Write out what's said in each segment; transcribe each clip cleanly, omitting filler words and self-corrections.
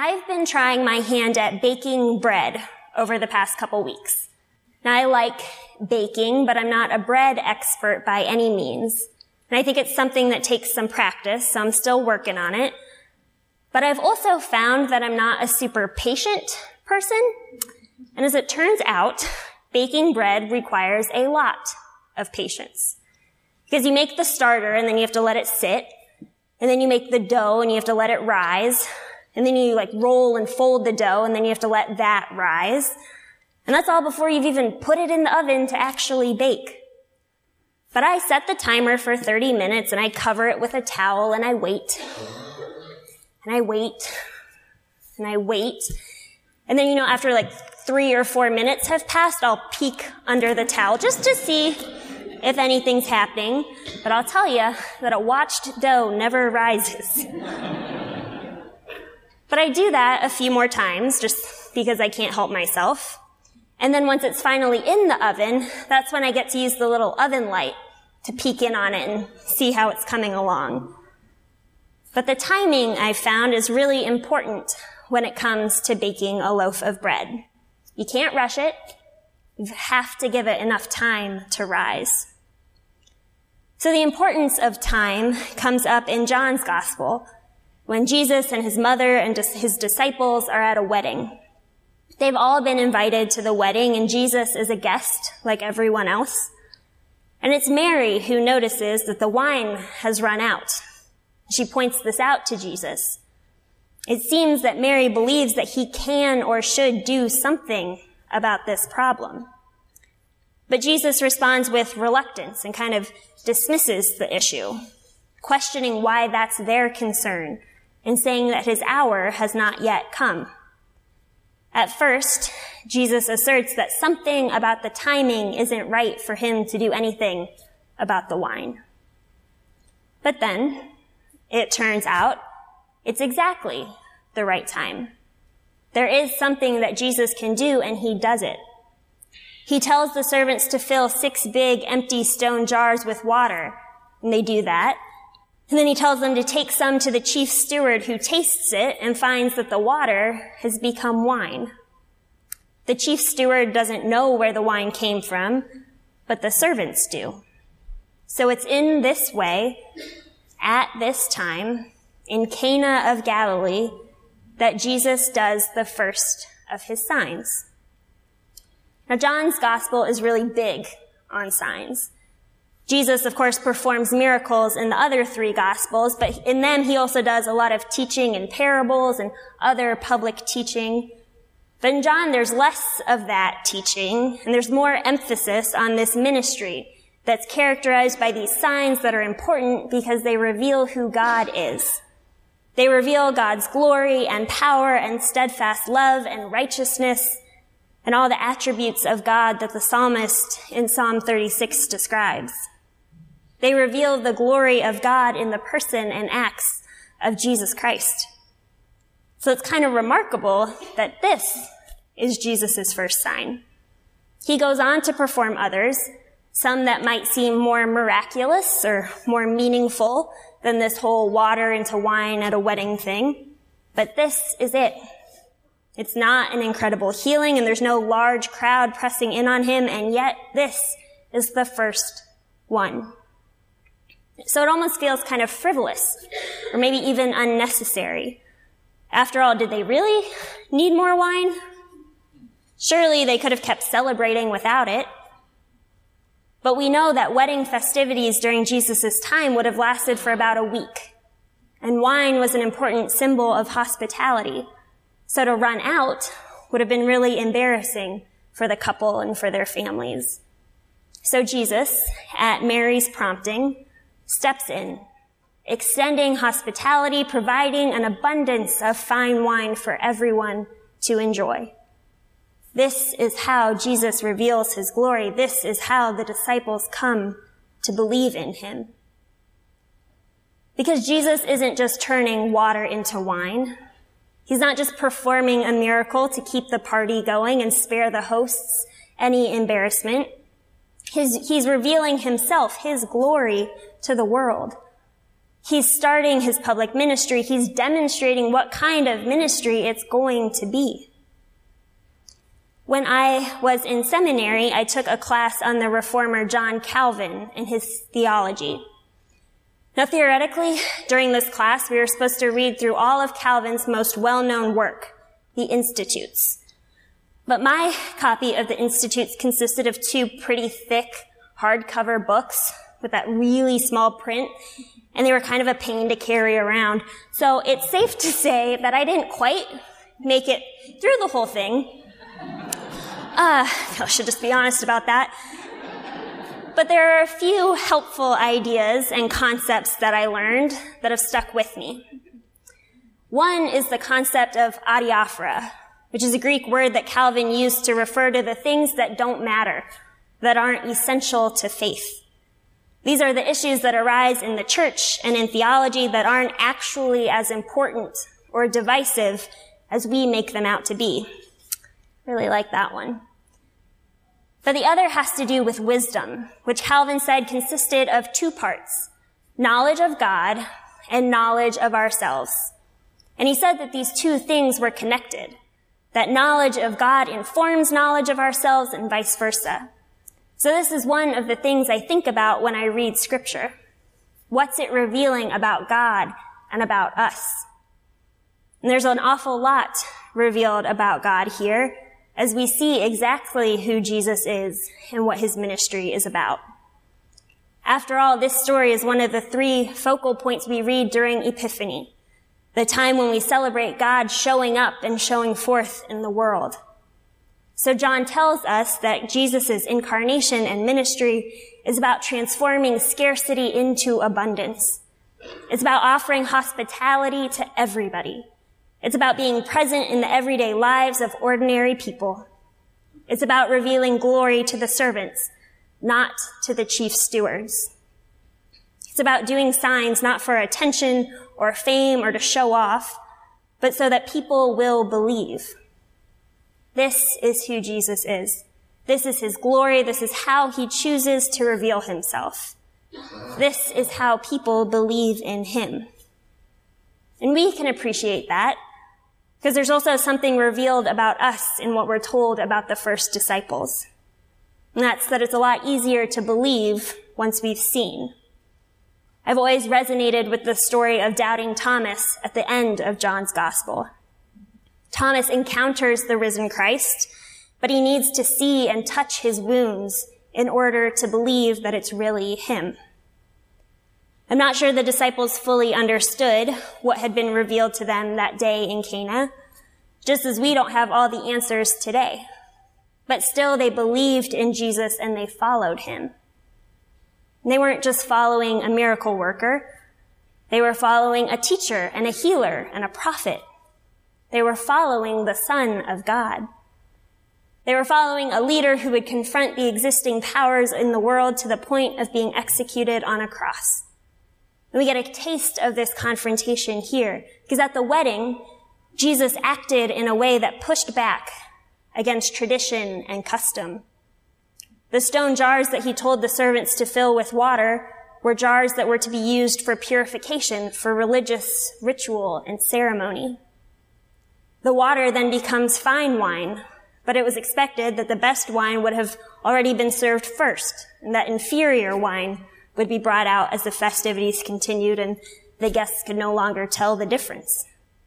I've been trying my hand at baking bread over the past couple weeks. Now, I like baking, but I'm not a bread expert by any means. And I think it's something that takes some practice, so I'm still working on it. But I've also found that I'm not a super patient person. And as it turns out, baking bread requires a lot of patience. Because you make the starter and then you have to let it sit. And then you make the dough and you have to let it rise. And then you roll and fold the dough and then you have to let that rise. And that's all before you've even put it in the oven to actually bake. But I set the timer for 30 minutes and I cover it with a towel and I wait. And I wait. And I wait. And then, after 3 or 4 minutes have passed, I'll peek under the towel just to see if anything's happening. But I'll tell you that a watched dough never rises. But I do that a few more times just because I can't help myself. And then once it's finally in the oven, that's when I get to use the little oven light to peek in on it and see how it's coming along. But the timing, I've found, is really important when it comes to baking a loaf of bread. You can't rush it. You have to give it enough time to rise. So the importance of time comes up in John's Gospel when Jesus and his mother and his disciples are at a wedding. They've all been invited to the wedding, and Jesus is a guest like everyone else. And it's Mary who notices that the wine has run out. She points this out to Jesus. It seems that Mary believes that he can or should do something about this problem. But Jesus responds with reluctance and kind of dismisses the issue, questioning why that's their concern and saying that his hour has not yet come. At first, Jesus asserts that something about the timing isn't right for him to do anything about the wine. But then, it turns out, it's exactly the right time. There is something that Jesus can do, and he does it. He tells the servants to fill 6 big empty stone jars with water, and they do that. And then he tells them to take some to the chief steward, who tastes it and finds that the water has become wine. The chief steward doesn't know where the wine came from, but the servants do. So it's in this way, at this time, in Cana of Galilee, that Jesus does the first of his signs. Now, John's gospel is really big on signs. Jesus, of course, performs miracles in the other 3 gospels, but in them he also does a lot of teaching in parables and other public teaching. But in John, there's less of that teaching, and there's more emphasis on this ministry that's characterized by these signs that are important because they reveal who God is. They reveal God's glory and power and steadfast love and righteousness and all the attributes of God that the psalmist in Psalm 36 describes. They reveal the glory of God in the person and acts of Jesus Christ. So it's kind of remarkable that this is Jesus' first sign. He goes on to perform others, some that might seem more miraculous or more meaningful than this whole water into wine at a wedding thing. But this is it. It's not an incredible healing, and there's no large crowd pressing in on him, and yet this is the first one. So it almost feels kind of frivolous, or maybe even unnecessary. After all, did they really need more wine? Surely they could have kept celebrating without it. But we know that wedding festivities during Jesus' time would have lasted for about a week. And wine was an important symbol of hospitality. So to run out would have been really embarrassing for the couple and for their families. So Jesus, at Mary's prompting, steps in, extending hospitality, providing an abundance of fine wine for everyone to enjoy. This is how Jesus reveals his glory. This is how the disciples come to believe in him. Because Jesus isn't just turning water into wine. He's not just performing a miracle to keep the party going and spare the hosts any embarrassment. He's revealing himself, his glory, to the world. He's starting his public ministry. He's demonstrating what kind of ministry it's going to be. When I was in seminary, I took a class on the reformer John Calvin and his theology. Now, theoretically, during this class, we were supposed to read through all of Calvin's most well-known work, the Institutes. But my copy of the Institutes consisted of 2 pretty thick hardcover books with that really small print, and they were kind of a pain to carry around. So it's safe to say that I didn't quite make it through the whole thing. I should just be honest about that. But there are a few helpful ideas and concepts that I learned that have stuck with me. One is the concept of adiaphora, which is a Greek word that Calvin used to refer to the things that don't matter, that aren't essential to faith. These are the issues that arise in the church and in theology that aren't actually as important or divisive as we make them out to be. Really like that one. But the other has to do with wisdom, which Calvin said consisted of 2 parts, knowledge of God and knowledge of ourselves. And he said that these 2 things were connected, that knowledge of God informs knowledge of ourselves and vice versa. So this is one of the things I think about when I read Scripture. What's it revealing about God and about us? And there's an awful lot revealed about God here, as we see exactly who Jesus is and what his ministry is about. After all, this story is one of the 3 focal points we read during Epiphany, the time when we celebrate God showing up and showing forth in the world. So John tells us that Jesus' incarnation and ministry is about transforming scarcity into abundance. It's about offering hospitality to everybody. It's about being present in the everyday lives of ordinary people. It's about revealing glory to the servants, not to the chief stewards. It's about doing signs not for attention or fame or to show off, but so that people will believe. This is who Jesus is. This is his glory. This is how he chooses to reveal himself. This is how people believe in him. And we can appreciate that, because there's also something revealed about us in what we're told about the first disciples. And that's that it's a lot easier to believe once we've seen. I've always resonated with the story of doubting Thomas at the end of John's gospel. Thomas encounters the risen Christ, but he needs to see and touch his wounds in order to believe that it's really him. I'm not sure the disciples fully understood what had been revealed to them that day in Cana, just as we don't have all the answers today. But still, they believed in Jesus and they followed him. And they weren't just following a miracle worker. They were following a teacher and a healer and a prophet. They were following the Son of God. They were following a leader who would confront the existing powers in the world to the point of being executed on a cross. And we get a taste of this confrontation here, because at the wedding, Jesus acted in a way that pushed back against tradition and custom. The stone jars that he told the servants to fill with water were jars that were to be used for purification, for religious ritual and ceremony. The water then becomes fine wine, but it was expected that the best wine would have already been served first, and that inferior wine would be brought out as the festivities continued and the guests could no longer tell the difference.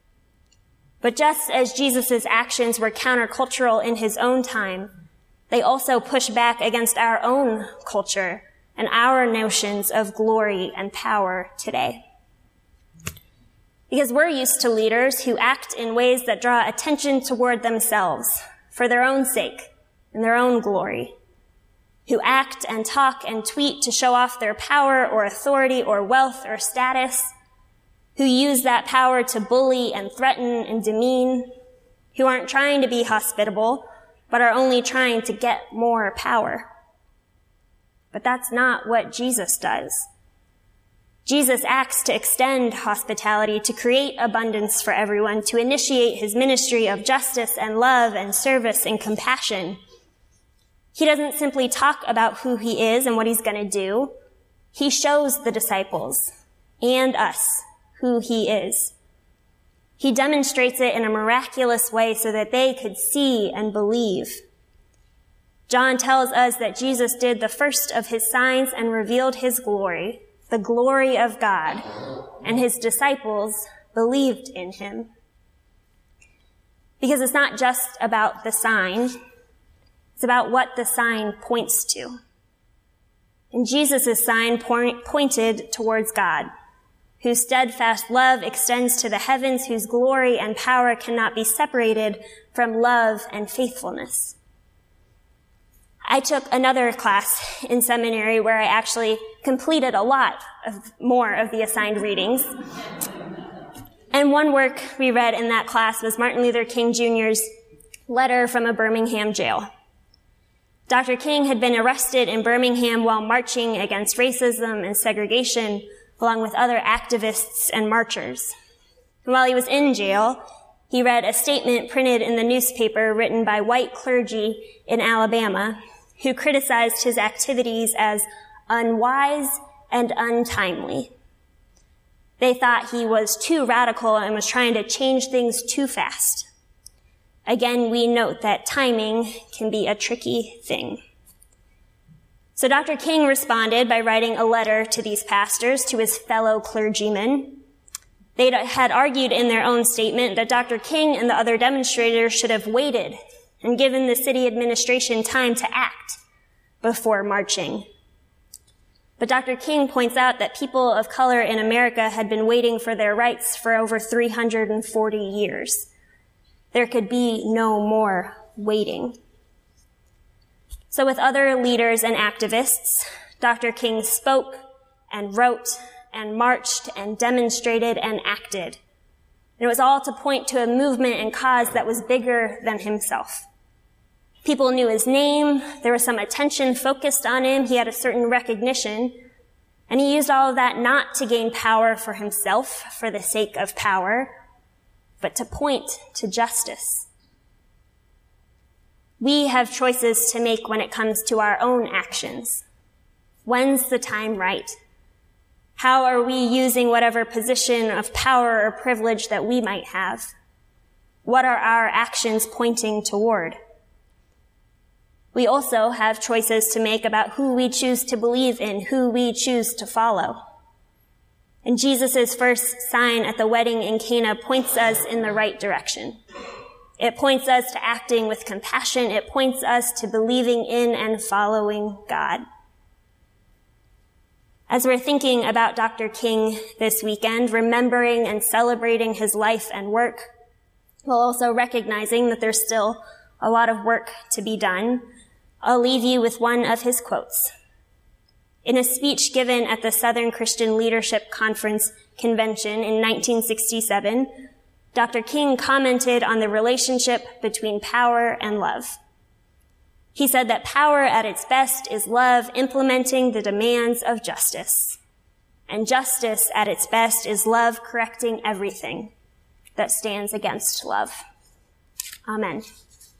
But just as Jesus' actions were countercultural in his own time, they also push back against our own culture and our notions of glory and power today. Because we're used to leaders who act in ways that draw attention toward themselves for their own sake and their own glory, who act and talk and tweet to show off their power or authority or wealth or status, who use that power to bully and threaten and demean, who aren't trying to be hospitable, but are only trying to get more power. But that's not what Jesus does. Jesus acts to extend hospitality, to create abundance for everyone, to initiate his ministry of justice and love and service and compassion. He doesn't simply talk about who he is and what he's going to do. He shows the disciples and us who he is. He demonstrates it in a miraculous way so that they could see and believe. John tells us that Jesus did the first of his signs and revealed his glory, the glory of God, and his disciples believed in him. Because it's not just about the sign, it's about what the sign points to. And Jesus' sign pointed towards God, whose steadfast love extends to the heavens, whose glory and power cannot be separated from love and faithfulness. I took another class in seminary where I actually completed a lot more of the assigned readings. And one work we read in that class was Martin Luther King Jr.'s letter from a Birmingham jail. Dr. King had been arrested in Birmingham while marching against racism and segregation, along with other activists and marchers. And while he was in jail, he read a statement printed in the newspaper written by white clergy in Alabama who criticized his activities as unwise and untimely. They thought he was too radical and was trying to change things too fast. Again, we note that timing can be a tricky thing. So Dr. King responded by writing a letter to these pastors, to his fellow clergymen. They had argued in their own statement that Dr. King and the other demonstrators should have waited and given the city administration time to act before marching. But Dr. King points out that people of color in America had been waiting for their rights for over 340 years. There could be no more waiting. So with other leaders and activists, Dr. King spoke and wrote and marched and demonstrated and acted. And it was all to point to a movement and cause that was bigger than himself. People knew his name. There was some attention focused on him. He had a certain recognition. And he used all of that not to gain power for himself for the sake of power, but to point to justice. We have choices to make when it comes to our own actions. When's the time right? How are we using whatever position of power or privilege that we might have? What are our actions pointing toward? We also have choices to make about who we choose to believe in, who we choose to follow. And Jesus' first sign at the wedding in Cana points us in the right direction. It points us to acting with compassion. It points us to believing in and following God. As we're thinking about Dr. King this weekend, remembering and celebrating his life and work, while also recognizing that there's still a lot of work to be done, I'll leave you with one of his quotes. In a speech given at the Southern Christian Leadership Conference Convention in 1967, Dr. King commented on the relationship between power and love. He said that power at its best is love implementing the demands of justice. And justice at its best is love correcting everything that stands against love. Amen.